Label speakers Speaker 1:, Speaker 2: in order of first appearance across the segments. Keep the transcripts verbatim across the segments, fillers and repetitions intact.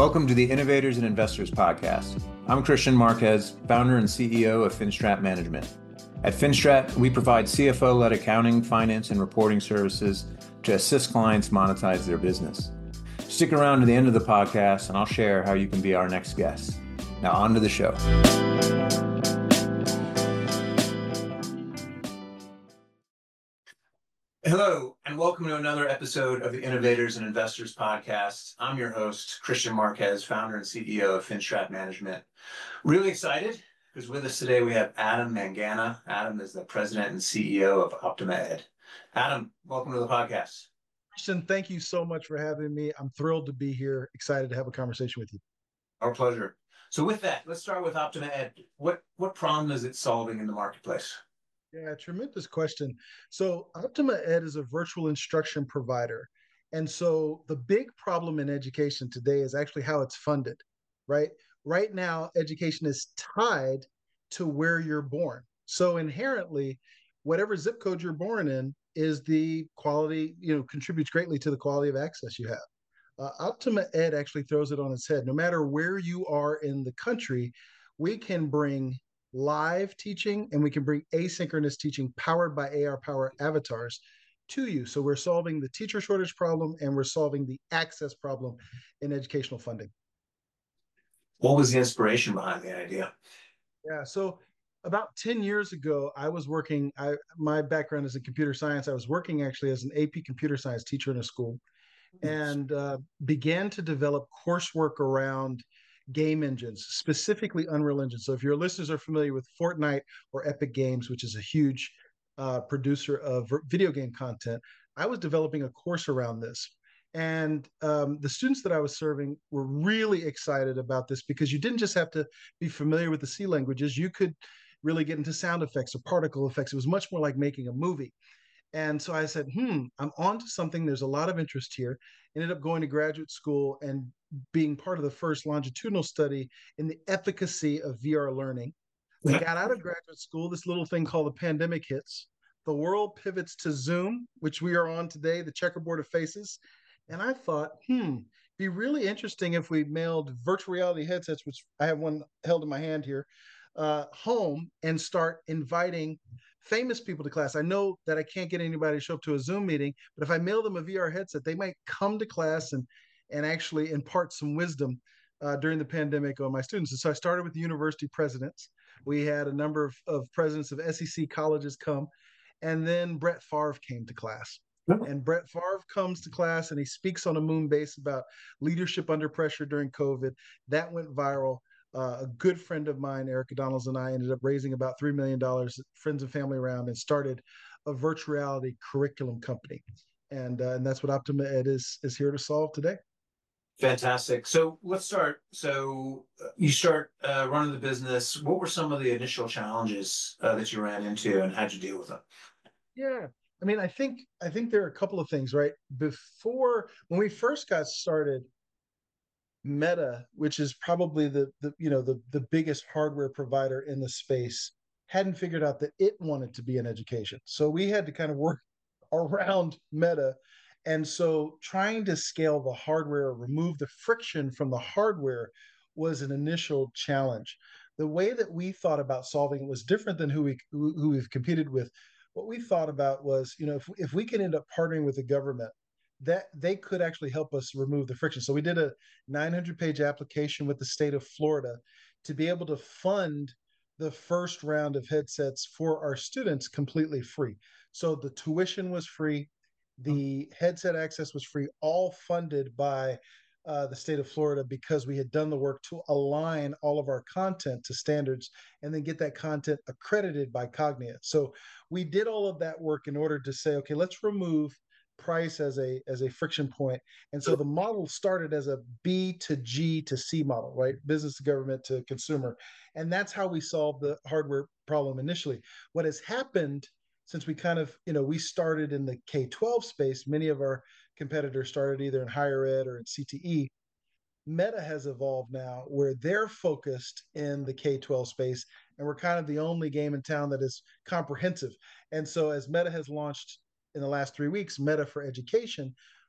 Speaker 1: Welcome to the Innovators and Investors Podcast. I'm Christian Marquez, founder and C E O of Finstrat Management. At Finstrat, we provide C F O-led accounting, finance, and reporting services to assist clients monetize their business. Stick around to the end of the podcast, and I'll share how you can be our next guest. Now, on to the show. Hello, and welcome to another episode of the Innovators and Investors Podcast. I'm your host, Christian Marquez, founder and C E O of Finstrat Management. Really excited because with us today we have Adam Mangana. Adam is the president and C E O of Optima Ed. Adam, welcome to the podcast.
Speaker 2: Christian, thank you so much for having me. I'm thrilled to be here, excited to have a conversation with you.
Speaker 1: Our pleasure. So with that, let's start with Optima Ed. What, what problem is it solving in the marketplace?
Speaker 2: Yeah, tremendous question. So Optima Ed is a virtual instruction provider. And so the big problem in education today is actually how it's funded, right? Right now, education is tied to where you're born. So inherently, whatever zip code you're born in is the quality, you know, contributes greatly to the quality of access you have. Uh, Optima Ed actually throws it on its head. No matter where you are in the country, we can bring live teaching and we can bring asynchronous teaching powered by A R Power avatars to you. So we're solving the teacher shortage problem and we're solving the access problem in educational funding.
Speaker 1: What was the inspiration behind the idea?
Speaker 2: Yeah, so about ten years ago, I was working, I my background is in computer science. I was working actually as an A P computer science teacher in a school and uh, began to develop coursework around game engines, specifically Unreal Engine. So if your listeners are familiar with Fortnite or Epic Games, which is a huge uh, producer of video game content, I was developing a course around this. And um, the students that I was serving were really excited about this because you didn't just have to be familiar with the C languages, you could really get into sound effects or particle effects. It was much more like making a movie. And so I said, hmm, I'm on to something. There's a lot of interest here. Ended up going to graduate school and being part of the first longitudinal study in the efficacy of V R learning. I got out of graduate school. This little thing called the pandemic hits. The world pivots to Zoom, which we are on today, the checkerboard of faces. And I thought, hmm, be really interesting if we mailed virtual reality headsets, which I have one held in my hand here, uh, home and start inviting famous people to class. I know that I can't get anybody to show up to a Zoom meeting, but if I mail them a V R headset, they might come to class and and actually impart some wisdom uh, during the pandemic on my students. And so I started with the university presidents. We had a number of, of presidents of S E C colleges come, and then Brett Favre came to class. And Brett Favre comes to class and he speaks on a moon base about leadership under pressure during COVID. That went viral. Uh, a good friend of mine, Erica Donalds, and I ended up raising about three million dollars, friends and family around, and started a virtual reality curriculum company. And, uh, and that's what Optima Ed is, is here to solve today.
Speaker 1: Fantastic. So let's start. So you start uh, running the business. What were some of the initial challenges uh, that you ran into and how'd you deal with them?
Speaker 2: Yeah. I mean, I think I think there are a couple of things, right? Before when we first got started, Meta, which is probably the, the you know the the biggest hardware provider in the space, hadn't figured out that it wanted to be in education. So we had to kind of work around Meta. And so trying to scale the hardware, remove the friction from the hardware was an initial challenge. The way that we thought about solving it was different than who we who we've competed with. What we thought about was, you know, if if we can end up partnering with the government, that they could actually help us remove the friction. So we did a nine hundred page application with the state of Florida to be able to fund the first round of headsets for our students completely free. So the tuition was free, the headset access was free, all funded by uh, the state of Florida because we had done the work to align all of our content to standards and then get that content accredited by Cognia. So we did all of that work in order to say, okay, let's remove price as a as a friction point. And so the model started as a B to G to C model, right? Business to government to consumer. And that's how we solved the hardware problem initially. What has happened since we kind of, you know, we started in the K twelve space, many of our competitors started either in higher ed or in C T E. Meta has evolved now where they're focused in the K twelve space, and we're kind of the only game in town that is comprehensive. And so as Meta has launched in the last three weeks, Meta for Education,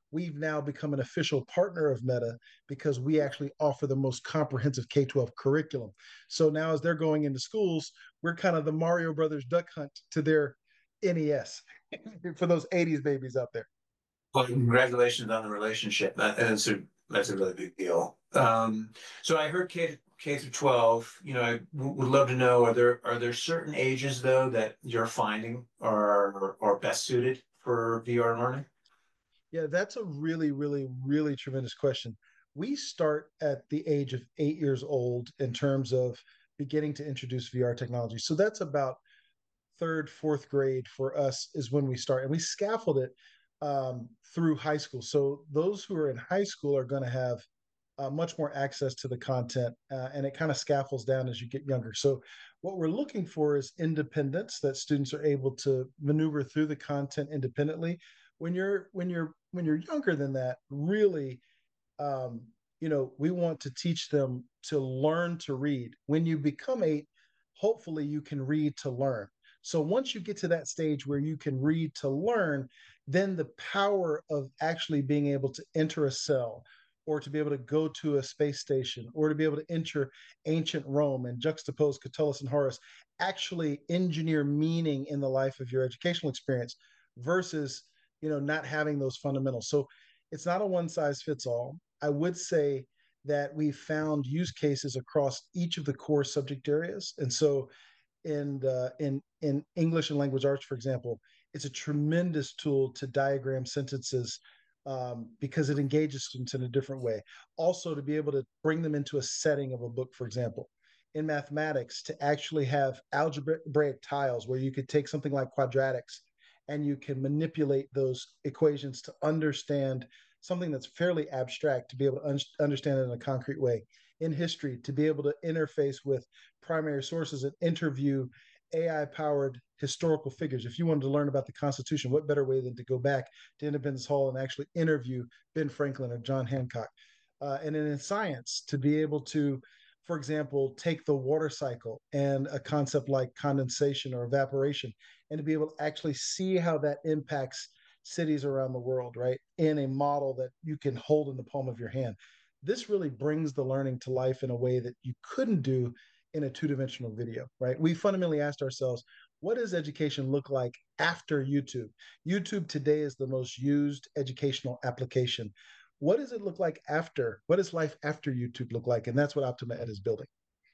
Speaker 2: we've now become an official partner of Meta because we actually offer the most comprehensive K twelve curriculum. So now as they're going into schools, we're kind of the Mario Brothers duck hunt to their N E S for those eighties babies out there.
Speaker 1: Well, congratulations on the relationship. That, that's a that's a really big deal. Um, so I heard K K through twelve. You know, I w- would love to know, are there are there certain ages though that you're finding are are best suited for V R learning?
Speaker 2: Yeah, that's a really, really, really tremendous question. We start at the age of eight years old in terms of beginning to introduce V R technology. So that's about third, fourth grade for us is when we start, and we scaffold it um, through high school. So those who are in high school are going to have uh, much more access to the content, uh, and it kind of scaffolds down as you get younger. So what we're looking for is independence, that students are able to maneuver through the content independently. When you're when you're when you're younger than that, really, um, you know, we want to teach them to learn to read. When you become eight, hopefully you can read to learn. So once you get to that stage where you can read to learn, then the power of actually being able to enter a cell or to be able to go to a space station or to be able to enter ancient Rome and juxtapose Catullus and Horace actually engineer meaning in the life of your educational experience versus, you know, not having those fundamentals. So it's not a one size fits all. I would say that we found use cases across each of the core subject areas. And so in uh, in in English and language arts, for example, it's a tremendous tool to diagram sentences um, because it engages students in a different way. Also, to be able to bring them into a setting of a book, for example. In mathematics, to actually have algebraic tiles where you could take something like quadratics and you can manipulate those equations to understand something that's fairly abstract, to be able to un- understand it in a concrete way. In history, to be able to interface with primary sources and interview A I powered historical figures. If you wanted to learn about the Constitution, what better way than to go back to Independence Hall and actually interview Ben Franklin or John Hancock? Uh, and then in science, to be able to, for example, take the water cycle and a concept like condensation or evaporation, and to be able to actually see how that impacts cities around the world, right? In a model that you can hold in the palm of your hand. This really brings the learning to life in a way that you couldn't do in a two-dimensional video, right? We fundamentally asked ourselves, what does education look like after YouTube? YouTube today is the most used educational application. What does it look like after? What does life after YouTube look like? And that's what Optima Ed is building.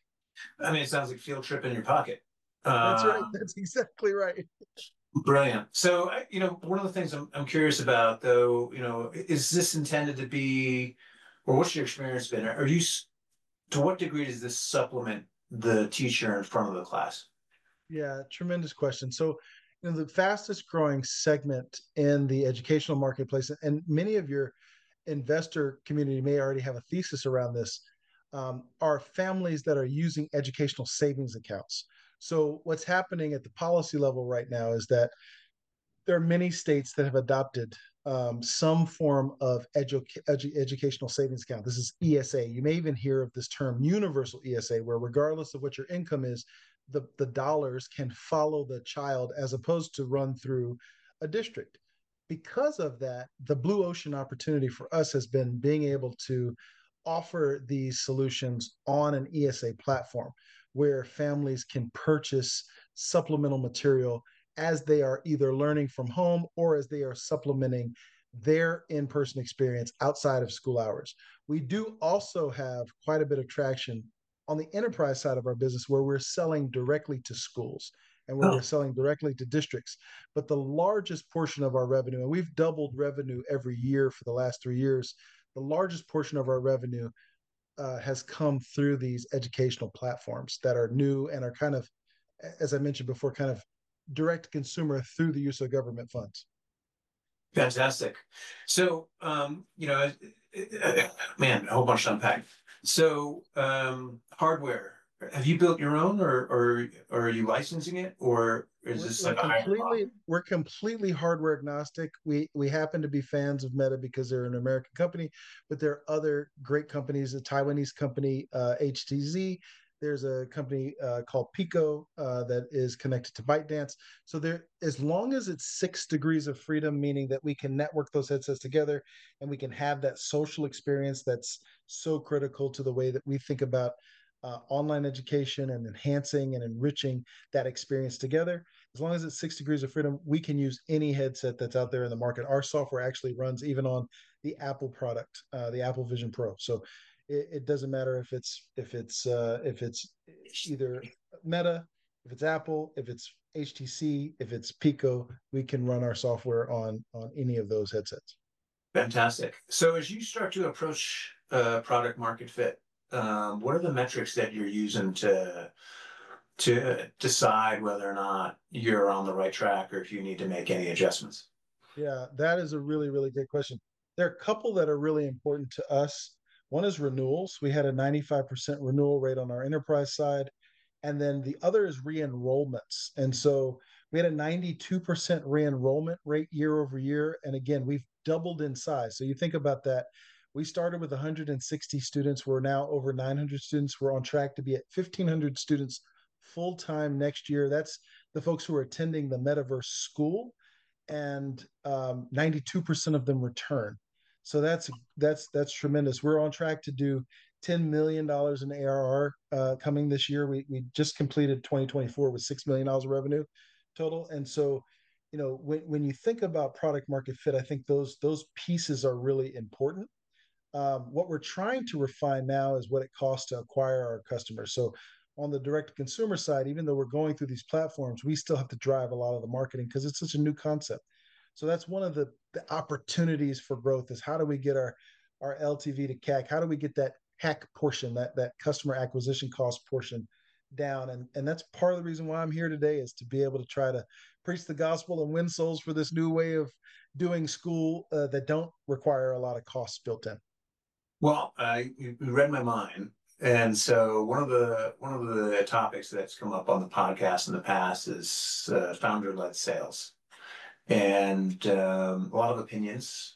Speaker 1: I mean, it sounds like field trip in your pocket.
Speaker 2: That's right.
Speaker 1: Um,
Speaker 2: That's exactly right.
Speaker 1: Brilliant. So, I- you know, one of the things I'm, I'm curious about, though, you know, is this intended to be, or what's your experience been? Are you, s- to what degree does this supplement the teacher in front of the class?
Speaker 2: Yeah, tremendous question. So, you know, the fastest growing segment in the educational marketplace, and many of your investor community may already have a thesis around this, um, are families that are using educational savings accounts. So, what's happening at the policy level right now is that there are many states that have adopted um, some form of edu- edu- educational savings account. This is E S A. You may even hear of this term universal E S A, where regardless of what your income is, the, the dollars can follow the child as opposed to run through a district. Because of that, the blue ocean opportunity for us has been being able to offer these solutions on an E S A platform where families can purchase supplemental material as they are either learning from home or as they are supplementing their in-person experience outside of school hours. We do also have quite a bit of traction on the enterprise side of our business where we're selling directly to schools and where we're
Speaker 1: Oh,
Speaker 2: selling directly to districts. But the largest portion of our revenue, and we've doubled revenue every year for the last three years, the largest portion of our revenue uh, has come through these educational platforms that are new and are kind of, as I mentioned before, kind of direct consumer through the use of government funds.
Speaker 1: fantastic. So, um, you know, man, a whole bunch to unpack. So, um, hardware, have you built your own or, or, or are you licensing it or is
Speaker 2: We're,
Speaker 1: this
Speaker 2: we're
Speaker 1: like a hybrid
Speaker 2: completely
Speaker 1: model?
Speaker 2: we're completely hardware agnostic. We we happen to be fans of Meta because they're an American company, but there are other great companies. A Taiwanese company, uh, H T Z, There's a company uh, called Pico uh, that is connected to ByteDance. So there, as long as it's six degrees of freedom, meaning that we can network those headsets together and we can have that social experience that's so critical to the way that we think about uh, online education and enhancing and enriching that experience together. As long as it's six degrees of freedom, we can use any headset that's out there in the market. Our software actually runs even on the Apple product, uh, the Apple Vision Pro. So it, it doesn't matter if it's if it's uh, if it's either Meta, if it's Apple, if it's H T C, if it's Pico, we can run our software on on any of those headsets.
Speaker 1: Fantastic. So as you start to approach uh, product market fit, um, what are the metrics that you're using to to decide whether or not you're on the right track or if you need to make any adjustments?
Speaker 2: Yeah, that is a really, really great question. There are a couple that are really important to us. One is renewals. We had a ninety-five percent renewal rate on our enterprise side. And then the other is re-enrollments. And so we had a ninety-two percent re-enrollment rate year over year. And again, we've doubled in size. So you think about that. We started with one hundred sixty students. We're now over nine hundred students. We're on track to be at fifteen hundred students full time next year. That's the folks who are attending the metaverse school, and um, ninety-two percent of them return. So that's that's that's tremendous. We're on track to do ten million dollars in A R R uh, coming this year. We we just completed twenty twenty-four with six million dollars of revenue total. And so, you know, when when you think about product market fit, I think those those pieces are really important. Um, what we're trying to refine now is what it costs to acquire our customers. So on the direct consumer side, even though we're going through these platforms, we still have to drive a lot of the marketing because it's such a new concept. So that's one of the, the opportunities for growth is how do we get our our L T V to C A C? How do we get that C A C portion, that that customer acquisition cost portion down? And and that's part of the reason why I'm here today is to be able to try to preach the gospel and win souls for this new way of doing school uh, that don't require a lot of costs built in.
Speaker 1: Well, uh, you read my mind. And so one of the one of the topics that's come up on the podcast in the past is uh, founder-led sales, and um, a lot of opinions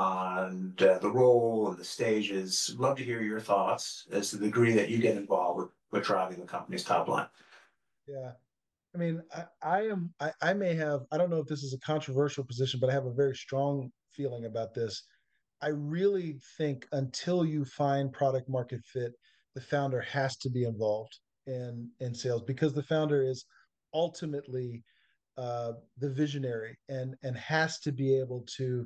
Speaker 1: on uh, the role and the stages. Love to hear your thoughts as to the degree that you get involved with, with driving the company's top line.
Speaker 2: Yeah. I mean, I, I am I, I may have, I don't know if this is a controversial position, but I have a very strong feeling about this. I really think until you find product market fit, the founder has to be involved in in sales because the founder is ultimately uh, the visionary and and has to be able to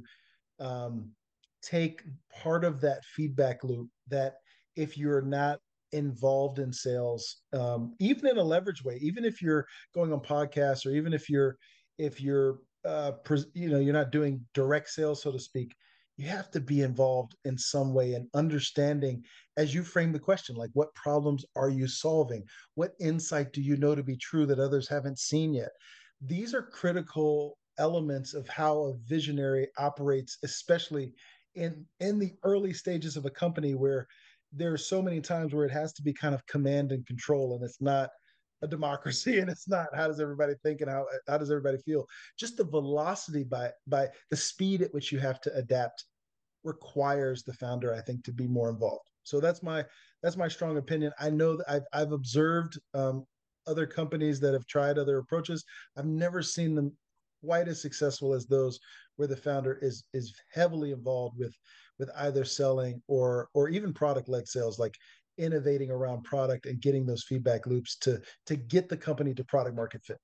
Speaker 2: um, take part of that feedback loop that if you're not involved in sales, um, even in a leverage way, even if you're going on podcasts or even if you're if you're uh, pres- you know you're not doing direct sales, so to speak, you have to be involved in some way and understanding as you frame the question, like what problems are you solving? What insight do you know to be true that others haven't seen yet? These are critical elements of how a visionary operates, especially in in the early stages of a company where there are so many times where it has to be kind of command and control, and it's not a democracy, and it's not how does everybody think and how how does everybody feel. Just the velocity by by the speed at which you have to adapt requires the founder, I think, to be more involved. So that's my that's my strong opinion. I know that I've I've observed um, other companies that have tried other approaches. I've never seen them quite as successful as those where the founder is is heavily involved with with either selling or or even product led sales, like innovating around product and getting those feedback loops to to get the company to product market fit.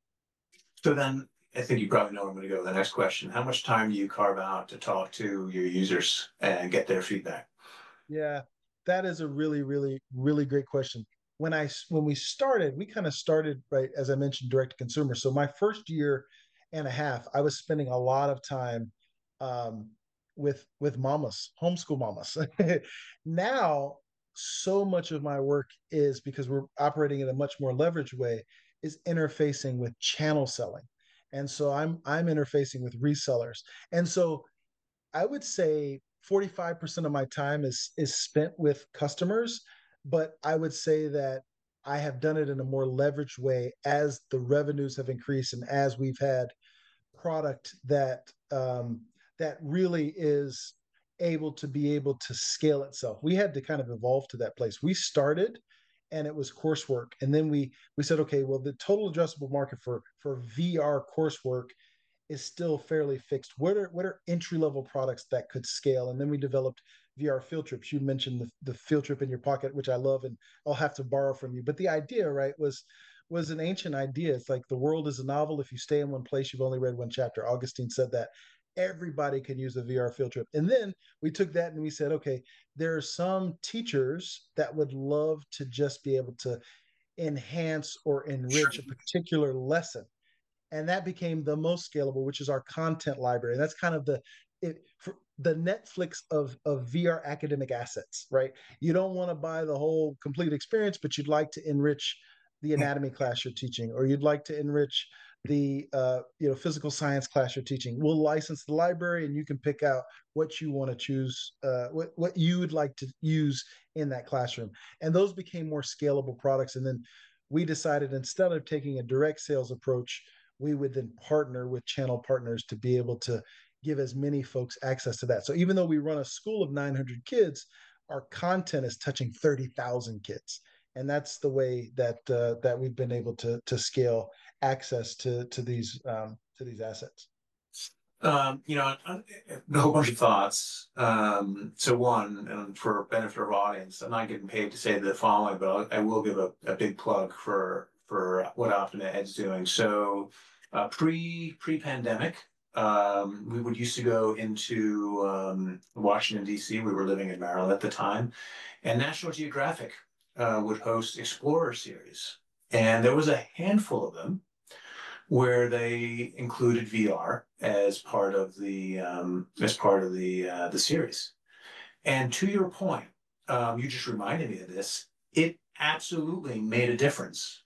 Speaker 1: So then I think you probably know where I'm going to go with the next question. How much time do you carve out to talk to your users and get their feedback?
Speaker 2: Yeah, that is a really, really, really great question. When I when we started, we kind of started right as I mentioned, direct to consumer. So my first year and a half, I was spending a lot of time um, with with mamas, homeschool mamas. Now, so much of my work is because we're operating in a much more leveraged way, is interfacing with channel selling, and so I'm I'm interfacing with resellers, and so I would say forty-five percent of my time is is spent with customers, but I would say that I have done it in a more leveraged way as the revenues have increased and as we've had product that um, that really is able to be able to scale itself. We had to kind of evolve to that place. We started and it was coursework. And then we we said, okay, well, the total addressable market for for V R coursework is still fairly fixed. What are what are entry level products that could scale? And then we developed V R field trips. You mentioned the, the field trip in your pocket, which I love, and I'll have to borrow from you. But the idea, right, was was an ancient idea. It's like the world is a novel. If you stay in one place, you've only read one chapter. Augustine said that. Everybody can use a V R field trip. And then we took that and we said, okay, there are some teachers that would love to just be able to enhance or enrich a particular lesson, and that became the most scalable, which is our content library. And that's kind of the it, for the Netflix of of V R academic assets, right? You don't want to buy the whole complete experience, but you'd like to enrich the anatomy class you're teaching, or you'd like to enrich the uh, you know physical science class you're teaching. We'll license the library, and you can pick out what you want to choose, uh, what what you would like to use in that classroom. And those became more scalable products. And then we decided, instead of taking a direct sales approach, we would then partner with channel partners to be able to give as many folks access to that. So even though we run a school of nine hundred kids, our content is touching thirty thousand kids. And that's the way that uh, that we've been able to to scale access to to these um, to these assets.
Speaker 3: Um, you know, a, a whole bunch of thoughts. Um, so one, and for benefit of our audience, I'm not getting paid to say the following, but I'll, I will give a, a big plug for for what OptimaEd's doing. So uh, pre pre pandemic, um, we would used to go into um, Washington D C. We were living in Maryland at the time, and National Geographic uh, would host Explorer series, and there was a handful of them where they included V R as part of the um, as part of the uh, the series. And to your point, um, you just reminded me of this. It absolutely made a difference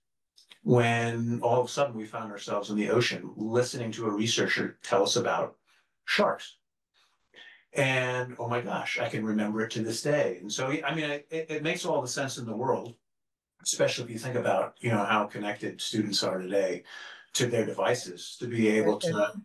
Speaker 3: when all of a sudden we found ourselves in the ocean listening to a researcher tell us about sharks. And oh my gosh, I can remember it to this day. And so, I mean, it, it makes all the sense in the world, especially if you think about, you know, how connected students are today to their devices, to be able
Speaker 2: And,
Speaker 3: to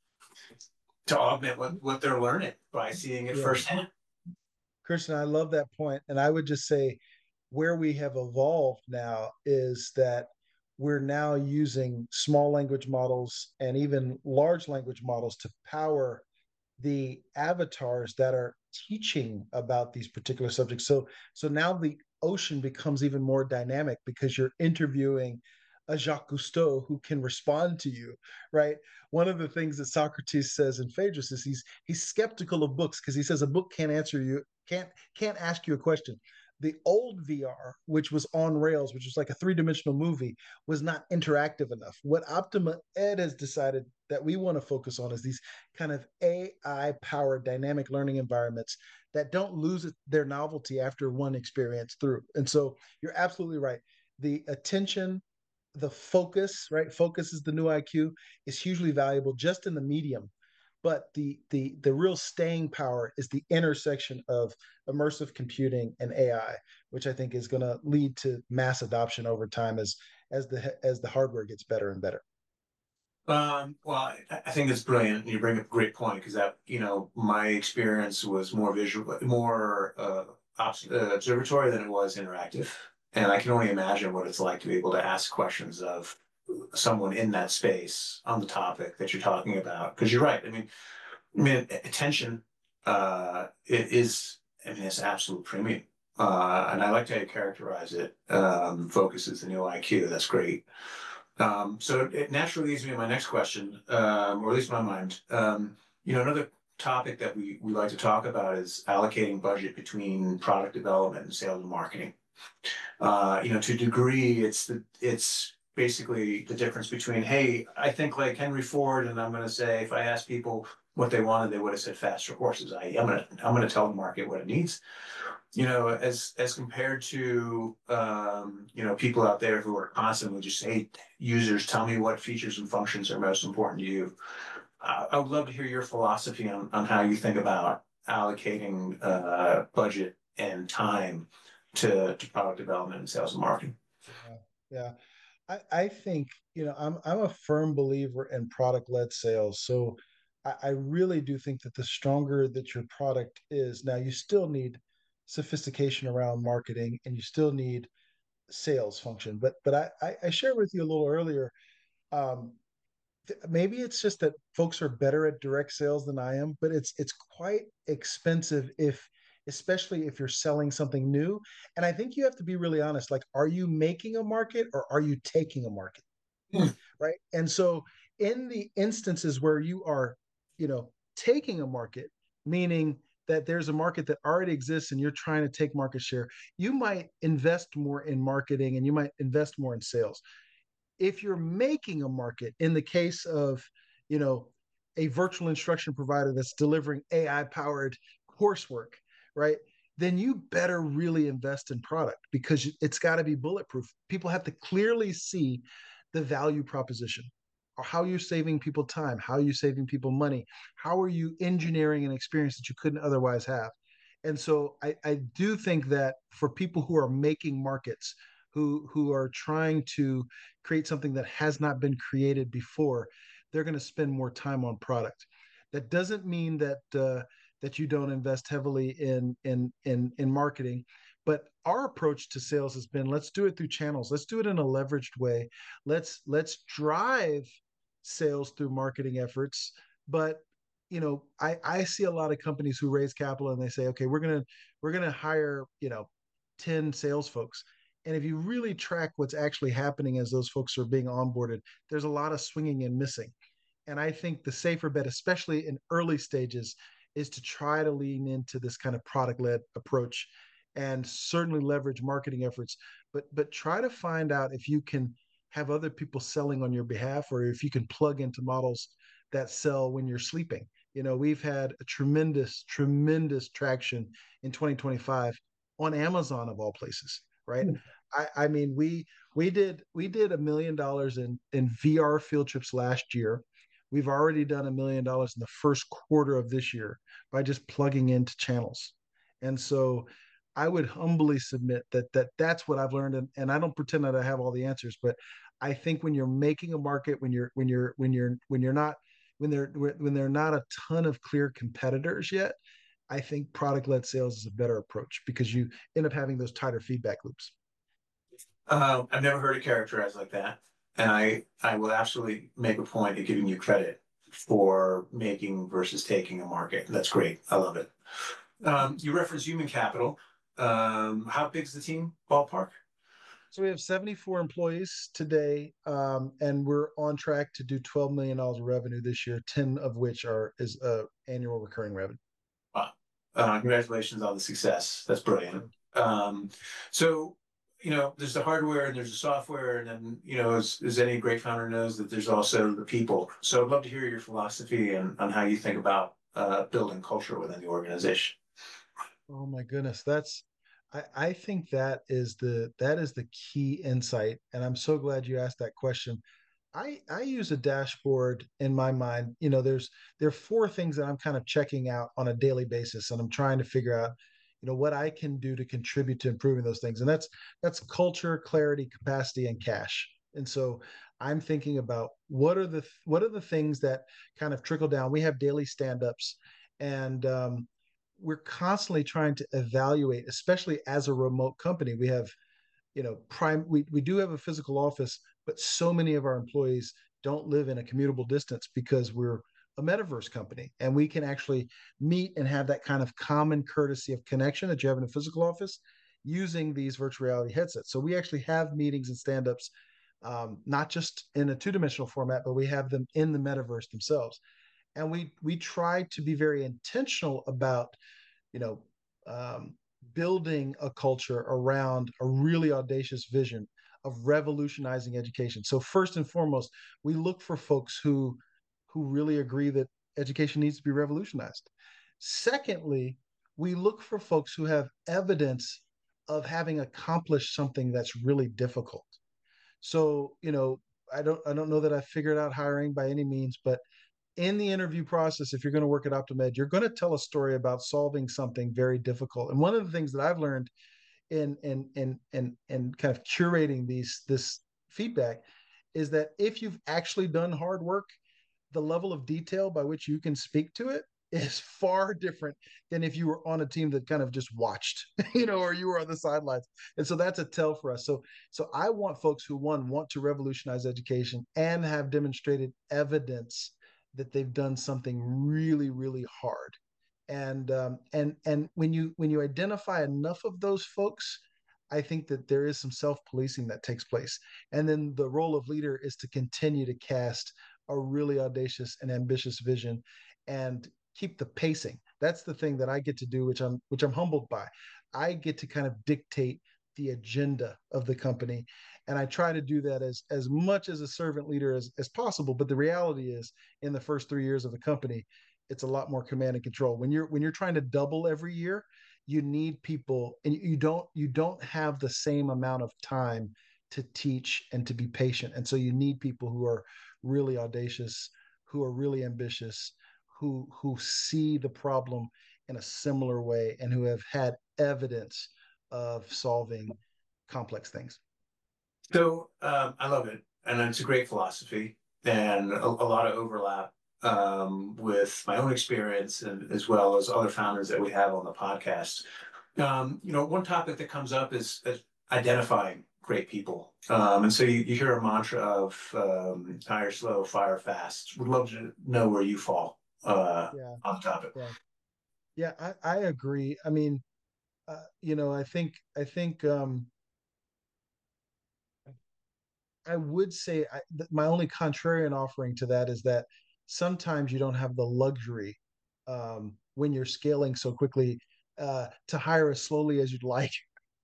Speaker 3: to augment what, what they're learning by seeing it
Speaker 2: yeah,
Speaker 3: firsthand.
Speaker 2: Christian, I love that point. And I would just say where we have evolved now is that we're now using small language models and even large language models to power the avatars that are teaching about these particular subjects. So so now the ocean becomes even more dynamic because you're interviewing a Jacques Cousteau who can respond to you, right? One of the things that Socrates says in Phaedrus is he's he's skeptical of books because he says a book can't answer you, can't can't ask you a question. The old V R, which was on rails, which was like a three-dimensional movie, was not interactive enough. What Optima Ed has decided that we want to focus on is these kind of A I-powered dynamic learning environments that don't lose their novelty after one experience through. And so you're absolutely right. The attention, the focus, right? Focus is the new I Q, is hugely valuable just in the medium. But the the the real staying power is the intersection of immersive computing and A I, which I think is going to lead to mass adoption over time as as the as the hardware gets better and better.
Speaker 3: Um, well, I, I think that's brilliant. You bring up a great point because that, you know, my experience was more visual, more uh, obs- uh, observatory than it was interactive. And I can only imagine what it's like to be able to ask questions of someone in that space on the topic that you're talking about. Because you're right. I mean, I mean, attention uh, it is, I mean, it's absolute premium. Uh, and I like how you characterize it. Um, focus is the new I Q. That's great. Um, so it naturally leads me to my next question, um, or at least my mind. Um, you know, another topic that we, we like to talk about is allocating budget between product development and sales and marketing. Uh, you know, to a degree, it's the it's basically the difference between, hey, I think like Henry Ford, and I'm going to say if I asked people what they wanted, they would have said faster horses. I, I'm gonna I'm gonna tell the market what it needs. You know, as as compared to um, you know, people out there who are constantly just, hey, users, tell me what features and functions are most important to you. I, I would love to hear your philosophy on on how you think about allocating uh, budget and time to, to product development and sales and marketing.
Speaker 2: Yeah, yeah. I, I think, you know, I'm I'm a firm believer in product-led sales. So I, I really do think that the stronger that your product is, now you still need sophistication around marketing and you still need sales function. But but I I, I shared with you a little earlier. Um, maybe it's just that folks are better at direct sales than I am, but it's it's quite expensive if especially if you're selling something new. And I think you have to be really honest. Like, are you making a market or are you taking a market?
Speaker 3: Hmm.
Speaker 2: Right. And so in the instances where you are, you know, taking a market, meaning that there's a market that already exists and you're trying to take market share, you might invest more in marketing and you might invest more in sales. If you're making a market, in the case of, you know, a virtual instruction provider that's delivering A I powered coursework, right? Then you better really invest in product because it's got to be bulletproof. People have to clearly see the value proposition, or how you're saving people time, how are you saving people money, how are you engineering an experience that you couldn't otherwise have. And so I, I do think that for people who are making markets, who who are trying to create something that has not been created before, they're going to spend more time on product. That doesn't mean that uh, that you don't invest heavily in in in in marketing, but our approach to sales has been, let's do it through channels. Let's do it in a leveraged way. Let's let's drive sales through marketing efforts. But you know, I I see a lot of companies who raise capital and they say, okay, we're gonna we're gonna hire, you know, ten sales folks. And if you really track what's actually happening as those folks are being onboarded, there's a lot of swinging and missing. And I think the safer bet, especially in early stages, is to try to lean into this kind of product led approach and certainly leverage marketing efforts. But but try to find out if you can have other people selling on your behalf, or if you can plug into models that sell when you're sleeping. You know, we've had a tremendous, tremendous traction in twenty twenty-five on Amazon of all places, right? I, I mean, we we did we did a million dollars in in V R field trips last year. We've already done a million dollars in the first quarter of this year by just plugging into channels. And so I would humbly submit that that that's what I've learned. And, and I don't pretend that I have all the answers, but I think when you're making a market, when you're when you're when you're when you're not when there when there are not a ton of clear competitors yet, I think product led sales is a better approach because you end up having those tighter feedback loops.
Speaker 3: Um, I've never heard it characterized like that, and I I will absolutely make a point of giving you credit for making versus taking a market. That's great. I love it. Um, you reference human capital. Um, how big's the team? Ballpark?
Speaker 2: So we have seventy-four employees today, um, and we're on track to do twelve million dollars of revenue this year, ten of which are is uh, annual recurring revenue.
Speaker 3: Wow. Uh, congratulations on the success. That's brilliant. Um, so, you know, there's the hardware and there's the software, and then, you know, as, as any great founder knows, that there's also the people. So I'd love to hear your philosophy and on how you think about uh, building culture within the organization.
Speaker 2: Oh my goodness, that's I, I think that is the that is the key insight, and I'm so glad you asked that question. I I use a dashboard in my mind. You know, there's there are four things that I'm kind of checking out on a daily basis, and I'm trying to figure out, you know, what I can do to contribute to improving those things. And that's that's culture, clarity, capacity, and cash. And so I'm thinking about what are the what are the things that kind of trickle down. We have daily stand-ups, and um, we're constantly trying to evaluate, especially as a remote company. We have, you know, prime we, we do have a physical office, but so many of our employees don't live in a commutable distance because we're a metaverse company and we can actually meet and have that kind of common courtesy of connection that you have in a physical office using these virtual reality headsets. So we actually have meetings and stand-ups, um, not just in a two-dimensional format, but we have them in the metaverse themselves. And we we try to be very intentional about, you know, um, building a culture around a really audacious vision of revolutionizing education. So first and foremost, we look for folks who who really agree that education needs to be revolutionized. Secondly, we look for folks who have evidence of having accomplished something that's really difficult. So, you know, I don't I don't know that I figured out hiring by any means, but in the interview process, if you're going to work at OptumEd, you're going to tell a story about solving something very difficult. And one of the things that I've learned in in in in in kind of curating these this feedback is that if you've actually done hard work, the level of detail by which you can speak to it is far different than if you were on a team that kind of just watched, you know, or you were on the sidelines. And so that's a tell for us. So, so I want folks who, one, want to revolutionize education and have demonstrated evidence that they've done something really, really hard. And um, and and when you when you identify enough of those folks, I think that there is some self-policing that takes place. And then the role of leader is to continue to cast a really audacious and ambitious vision and keep the pacing. That's the thing that I get to do, which I'm which I'm humbled by. I get to kind of dictate the agenda of the company. And I try to do that as as much as a servant leader as, as possible. But the reality is, in the first three years of a company, it's a lot more command and control. When you're when you're trying to double every year, you need people, and you don't you don't have the same amount of time to teach and to be patient. And so you need people who are really audacious, who are really ambitious, who who see the problem in a similar way, and who have had evidence of solving complex things.
Speaker 3: So um, I love it, and it's a great philosophy, and a, a lot of overlap um, with my own experience, and as well as other founders that we have on the podcast. Um, you know, one topic that comes up is, is identifying great people, um, and so you, you hear a mantra of um, hire slow, fire fast. Would love to know where you fall uh,
Speaker 2: Yeah,
Speaker 3: on the topic.
Speaker 2: yeah, yeah. I, I agree. I mean, uh, you know, I think I think um, I would say I, th- my only contrarian offering to that is that sometimes you don't have the luxury um, when you're scaling so quickly uh, to hire as slowly as you'd like.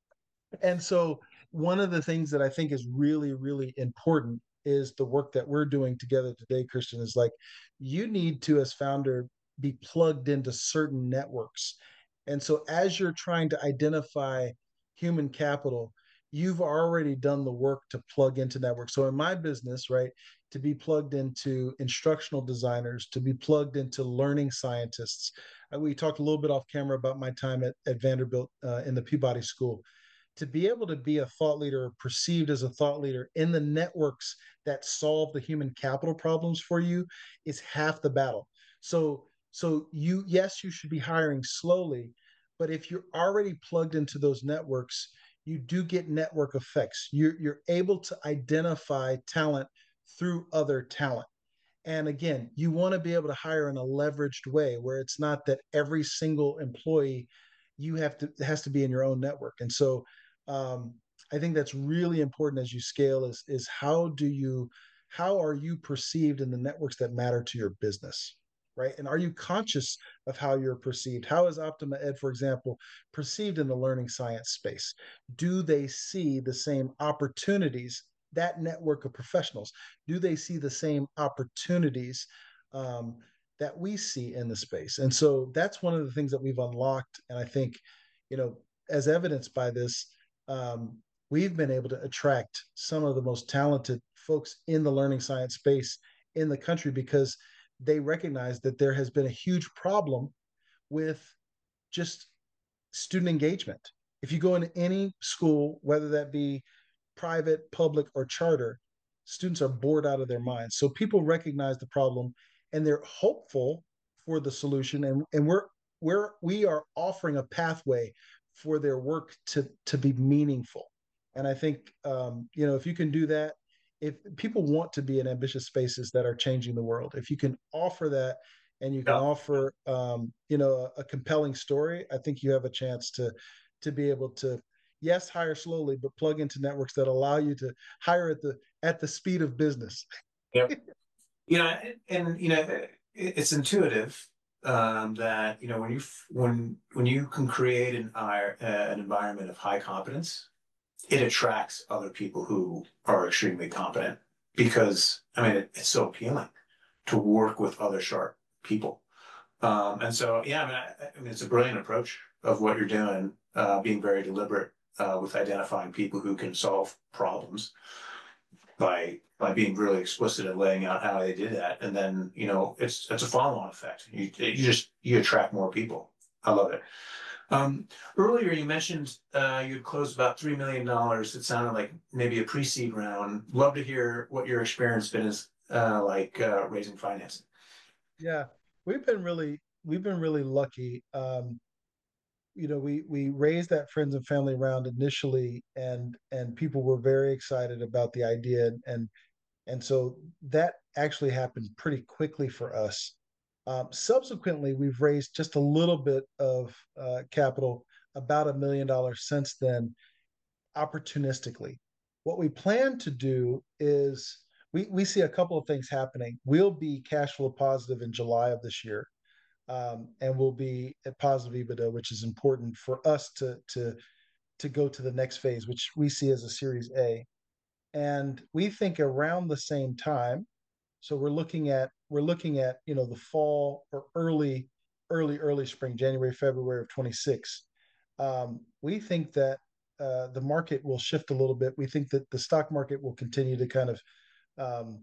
Speaker 2: And so, one of the things that I think is really, really important is the work that we're doing together today, Christian, is like you need to, as founder, be plugged into certain networks. And so, as you're trying to identify human capital, you've already done the work to plug into networks. So, in my business, right, to be plugged into instructional designers, to be plugged into learning scientists. Uh, We talked a little bit off camera about my time at, at Vanderbilt uh, in the Peabody School. To be able to be a thought leader or perceived as a thought leader in the networks that solve the human capital problems for you is half the battle. So so you yes, you should be hiring slowly, but if you're already plugged into those networks, you do get network effects. You're you're able to identify talent through other talent. And again, you want to be able to hire in a leveraged way where it's not that every single employee you have to has to be in your own network. And so um, I think that's really important as you scale is is how do you how are you perceived in the networks that matter to your business, right? And are you conscious of how you're perceived? How is Optima Ed, for example, perceived in the learning science space? Do they see the same opportunities, that network of professionals? Do they see the same opportunities um, that we see in the space? And so that's one of the things that we've unlocked. And I think, you know, as evidenced by this, um, we've been able to attract some of the most talented folks in the learning science space in the country because they recognize that there has been a huge problem with just student engagement. If you go into any school, whether that be private, public, or charter, students are bored out of their minds. So people recognize the problem and they're hopeful for the solution. And, and we're we're we are offering a pathway for their work to to be meaningful. And I think um, you know, if you can do that, if people want to be in ambitious spaces that are changing the world, if you can offer that and you can
Speaker 3: Yeah.
Speaker 2: offer um, you know a, a compelling story, I think you have a chance to to be able to yes hire slowly but plug into networks that allow you to hire at the at the speed of business.
Speaker 3: Yep. You know, and you know, it's intuitive um, that you know when you when when you can create an uh, an environment of high competence, it attracts other people who are extremely competent because I mean it, it's so appealing to work with other sharp people. Um, and so yeah, I mean, I, I mean it's a brilliant approach of what you're doing, uh, being very deliberate uh, with identifying people who can solve problems by by being really explicit and laying out how they did that, and then you know it's it's a follow-on effect. You you just you attract more people. I love it. Um, earlier you mentioned uh, you had closed about three million dollars. It sounded like maybe a pre-seed round. Love to hear what your experience been is uh, like uh, raising financing.
Speaker 2: Yeah, we've been really we've been really lucky. Um, you know, we we raised that friends and family round initially, and and people were very excited about the idea, and and so that actually happened pretty quickly for us. Um, subsequently, we've raised just a little bit of uh, capital, about a million dollars since then, opportunistically. What we plan to do is we, we see a couple of things happening. We'll be cash flow positive in July of this year, um, and we'll be at positive EBITDA, which is important for us to to to go to the next phase, which we see as a Series A. And we think around the same time, so we're looking at we're looking at you know the fall or early early early spring, January, February of twenty-six. Um, we think that uh, the market will shift a little bit. We think that the stock market will continue to kind of um,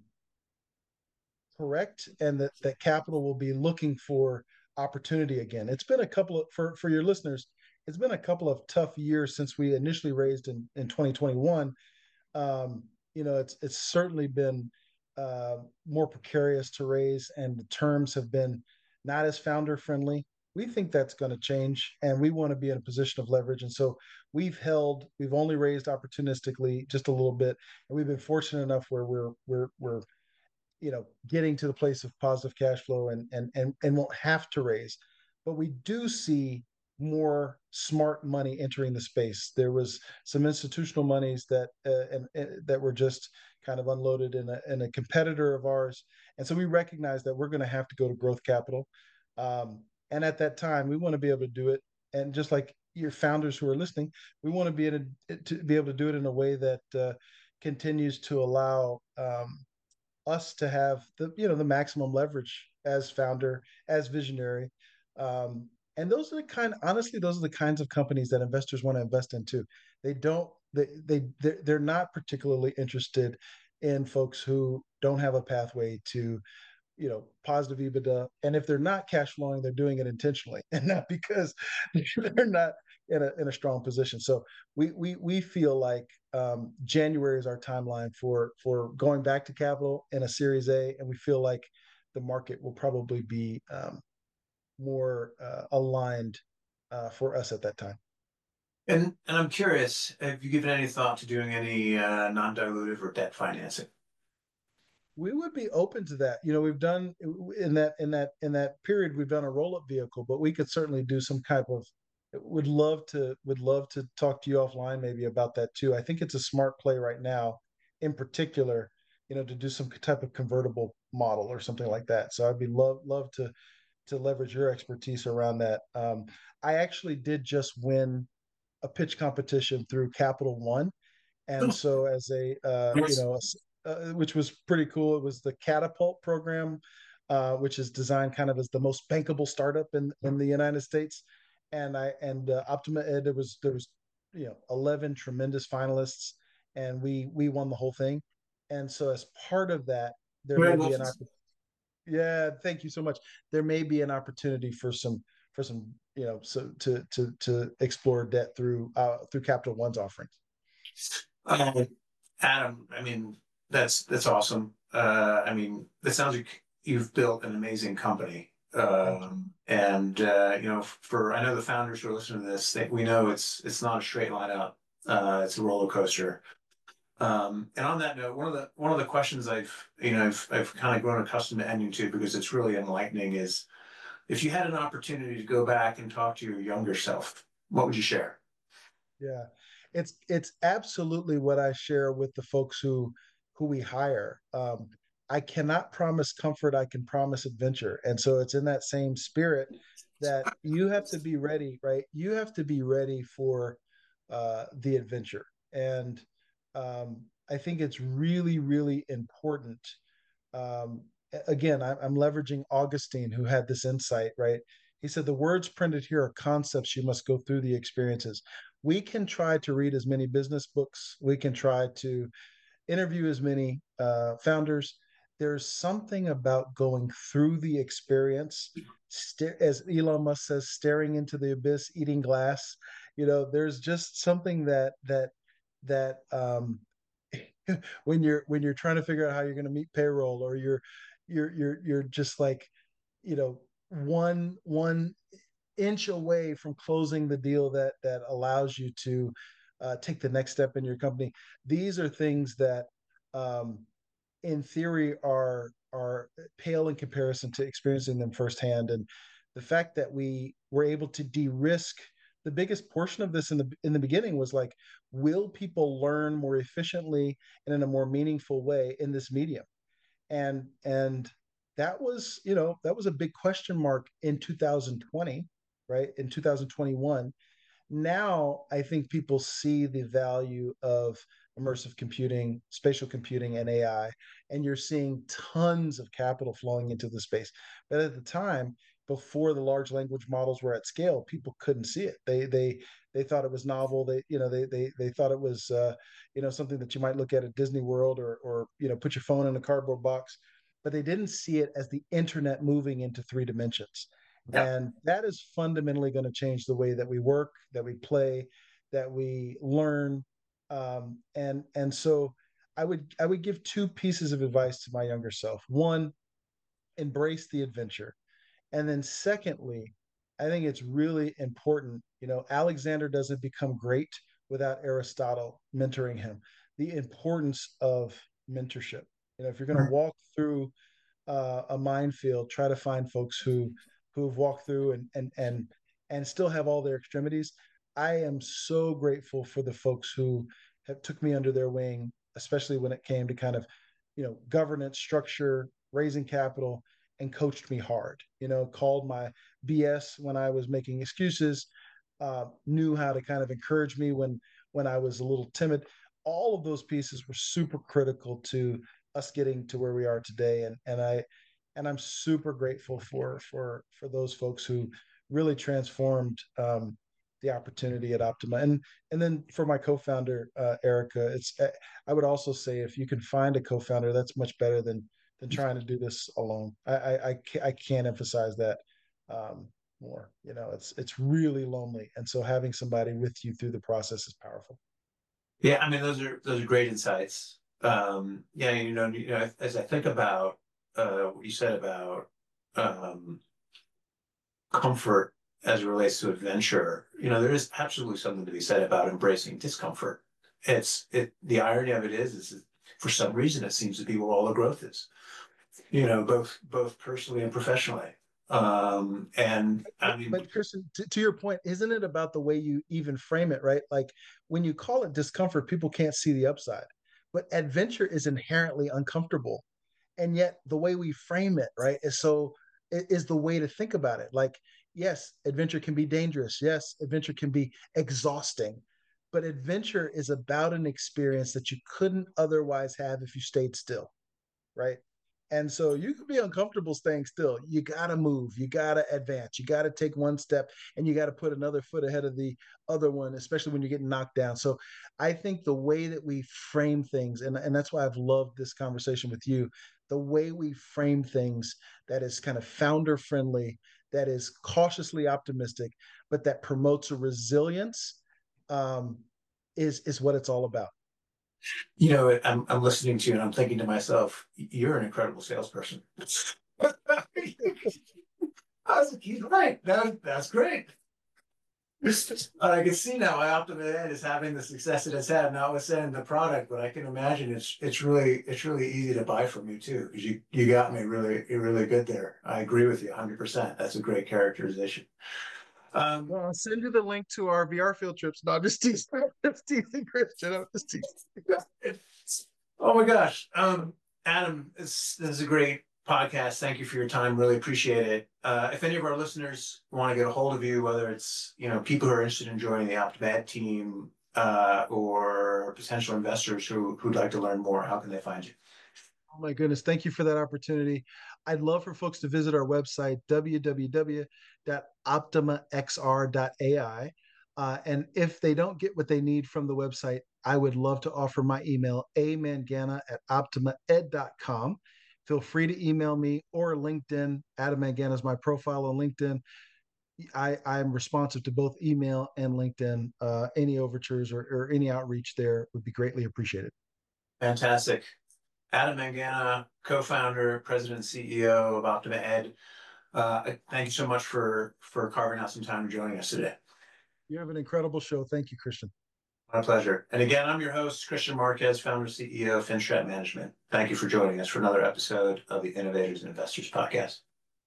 Speaker 2: correct, and that that capital will be looking for opportunity again. It's been a couple of for for your listeners. It's been a couple of tough years since we initially raised in in twenty twenty-one. Um, you know, it's it's certainly been uh, more precarious to raise, and the terms have been not as founder friendly. We think that's going to change, and we want to be in a position of leverage. And so we've held, we've only raised opportunistically just a little bit, and we've been fortunate enough where we're we're we're you know getting to the place of positive cash flow, and and and and won't have to raise. But we do see more smart money entering the space. There was some institutional monies that uh, and, and that were just kind of unloaded in a, in a competitor of ours, and so we recognize that we're going to have to go to growth capital. Um, and at that time, we want to be able to do it. And just like your founders who are listening, we want to be able to, to be able to do it in a way that uh, continues to allow um, us to have the you know the maximum leverage as founder, as visionary. Um, and those are the kind honestly those are the kinds of companies that investors want to invest into. They don't they they they're, they're not particularly interested in folks who don't have a pathway to you know positive EBITDA, and if they're not cash flowing, they're doing it intentionally and not because they're not in a in a strong position. So we we we feel like um, January is our timeline for for going back to capital in a Series A, and we feel like the market will probably be um, more uh, aligned uh, for us at that time.
Speaker 3: And and I'm curious, have you given any thought to doing any uh, non-dilutive or debt financing?
Speaker 2: We would be open to that. You know, we've done in that in that in that period we've done a roll-up vehicle, but we could certainly do some type of would love to would love to talk to you offline maybe about that too. I think it's a smart play right now, in particular, you know, to do some type of convertible model or something like that. So I'd be love love to to leverage your expertise around that. Um, I actually did just win a pitch competition through Capital One, and
Speaker 3: Oh,
Speaker 2: so as a uh, you
Speaker 3: yes.
Speaker 2: know uh, which was pretty cool. It was the Catapult program, uh, which is designed kind of as the most bankable startup in in the United States. And I and uh, Optima Ed, there was there was you know eleven tremendous finalists, and we we won the whole thing. And so as part of that, there may be an
Speaker 3: Congratulations.
Speaker 2: opportunity. Yeah, thank you so much. There may be an opportunity for some for some you know so to to to explore debt through uh, through Capital One's offerings.
Speaker 3: Um, Adam, I mean, that's that's awesome. Uh, I mean, it sounds like you've built an amazing company.
Speaker 2: Thank you.
Speaker 3: Um, and uh, you know, for I know the founders who are listening to this, they, we know it's it's not a straight line up. Uh, it's a roller coaster. Um, and on that note, one of the one of the questions I've you know I've I've kind of grown accustomed to ending to because it's really enlightening is if you had an opportunity to go back and talk to your younger self, what would you share?
Speaker 2: Yeah, it's it's absolutely what I share with the folks who who we hire. Um, I cannot promise comfort. I can promise adventure, and so it's in that same spirit that you have to be ready, right? You have to be ready for uh, the adventure, and um, I think it's really, really important. Um, again, I, I'm leveraging Augustine, who had this insight, right? He said, the words printed here are concepts you must go through the experiences. We can try to read as many business books, we can try to interview as many uh, founders. There's something about going through the experience, st- as Elon Musk says, staring into the abyss, eating glass. You know, there's just something that that that um, when you're when you're trying to figure out how you're going to meet payroll, or you're you're you're you're just like you know one one inch away from closing the deal that that allows you to uh, take the next step in your company. These are things that, um, in theory, are are pale in comparison to experiencing them firsthand. And the fact that we were able to de-risk the biggest portion of this in the in the beginning was like, will people learn more efficiently and in a more meaningful way in this medium? And and that was, you know, that was a big question mark in two thousand twenty, right? In two thousand twenty-one. Now I think people see the value of immersive computing, spatial computing, and A I, and you're seeing tons of capital flowing into the space. But at the time, before the large language models were at scale, people couldn't see it. They they they thought it was novel. They you know they they they thought it was uh, you know something that you might look at at Disney World, or or you know put your phone in a cardboard box, but they didn't see it as the internet moving into three dimensions.
Speaker 3: Yeah.
Speaker 2: And that is fundamentally going to change the way that we work, that we play, that we learn. Um, and and so I would I would give two pieces of advice to my younger self. One, embrace the adventure. And then secondly, I think it's really important. You know, Alexander doesn't become great without Aristotle mentoring him. The importance of mentorship. You know, if you're going to walk through uh, a minefield, try to find folks who who have walked through and and and and still have all their extremities. I am so grateful for the folks who have took me under their wing, especially when it came to kind of, you know, governance, structure, raising capital, and coached me hard. You know, called my B S when I was making excuses, uh, knew how to kind of encourage me when when I was a little timid. All of those pieces were super critical to us getting to where we are today. And and I and I'm super grateful for for for those folks who really transformed um, the opportunity at Optima. And and then for my co-founder uh, Erica, it's I would also say if you can find a co-founder, that's much better than than trying to do this alone. I I, I, can't, I can't emphasize that um, more. You know, it's it's really lonely, and so having somebody with you through the process is powerful.
Speaker 3: Yeah, I mean, those are those are great insights. Um, yeah, you know, you know, as I think about uh, what you said about um, comfort as it relates to adventure, you know, there is absolutely something to be said about embracing discomfort. It's it. The irony of it is, is that for some reason it seems to be where all the growth is. You know, both both personally and professionally. Um, and I mean,
Speaker 2: But Christian, to, to your point, isn't it about the way you even frame it, right? Like when you call it discomfort, people can't see the upside. But adventure is inherently uncomfortable. And yet the way we frame it, right, is so is the way to think about it. Like, yes, adventure can be dangerous. Yes, adventure can be exhausting. But adventure is about an experience that you couldn't otherwise have if you stayed still, right? And so you could be uncomfortable staying still. You got to move. You got to advance. You got to take one step and you got to put another foot ahead of the other one, especially when you're getting knocked down. So I think the way that we frame things, and, and that's why I've loved this conversation with you, the way we frame things that is kind of founder friendly, that is cautiously optimistic, but that promotes a resilience um, is, is what it's all about.
Speaker 3: you know, I'm I'm listening to you and I'm thinking to myself, you're an incredible salesperson. I was like, he's right. That, that's great. I can see now why Optima Ed is having the success it has had, notwithstanding the product, but I can imagine it's it's really it's really easy to buy from you too, because you you got me really really good there. I agree with you one hundred percent. That's a great characterization. Um,
Speaker 2: Well, I'll send you the link to our V R field trips. No, I'm just teasing. I'm just teasing, Christian. I'm just teasing.
Speaker 3: oh my gosh, um, Adam, this, this is a great podcast. Thank you for your time. Really appreciate it. Uh, if any of our listeners want to get a hold of you, whether it's you know people who are interested in joining the Optima Ed team uh, or potential investors who who'd like to learn more, how can they find you?
Speaker 2: Oh my goodness. Thank you for that opportunity. I'd love for folks to visit our website, w w w dot optima x r dot a i. Uh, and if they don't get what they need from the website, I would love to offer my email, a mangana at optima ed dot com. Feel free to email me or LinkedIn. Adam Mangana is my profile on LinkedIn. I, I'm responsive to both email and LinkedIn. Uh, any overtures or, or any outreach there would be greatly appreciated.
Speaker 3: Fantastic. Adam Mangana, co-founder, president, C E O of Optima Ed. Uh, thank you so much for, for carving out some time to joining us today.
Speaker 2: You have an incredible show. Thank you, Christian.
Speaker 3: My pleasure. And again, I'm your host, Christian Marquez, founder and C E O of FinStrat Management. Thank you for joining us for another episode of the Innovators and Investors Podcast.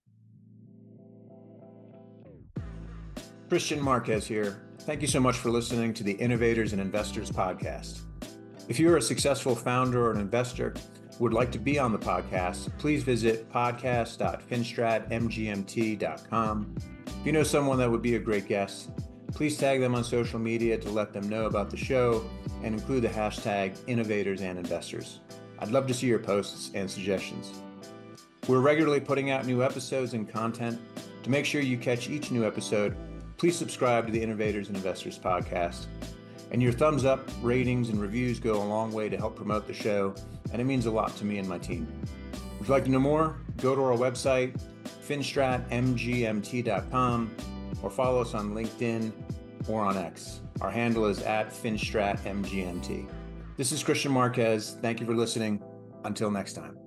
Speaker 1: Christian Marquez here. Thank you so much for listening to the Innovators and Investors Podcast. If you are a successful founder or an investor who would like to be on the podcast, please visit podcast dot finstrat m g m t dot com. If you know someone that would be a great guest, please tag them on social media to let them know about the show and include the hashtag Innovators and Investors. I'd love to see your posts and suggestions. We're regularly putting out new episodes and content. To make sure you catch each new episode, please subscribe to the Innovators and Investors Podcast. And your thumbs up, ratings, and reviews go a long way to help promote the show, and it means a lot to me and my team. Would you like to know more? Go to our website, finstrat m g m t dot com, or follow us on LinkedIn or on X. Our handle is at finstrat m g m t. This is Christian Marquez. Thank you for listening. Until next time.